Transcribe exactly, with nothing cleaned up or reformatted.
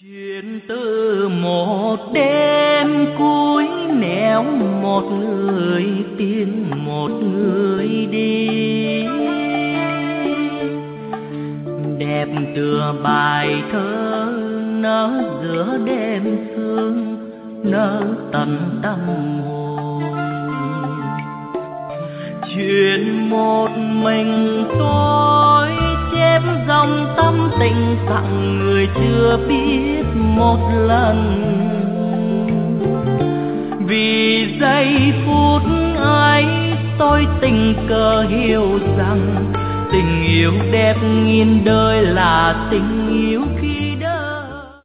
Chuyện từ một đêm cuối nẻo một người tiên một người đi, đẹp tựa bài thơ nở giữa đêm sương nở tận tâm hồn. Chuyện một mình tôi chép dòng tâm tình tặng người chưa biết một lần, vì giây phút ấy tôi tình cờ hiểu rằng tình yêu đẹp nghìn đời là tình yêu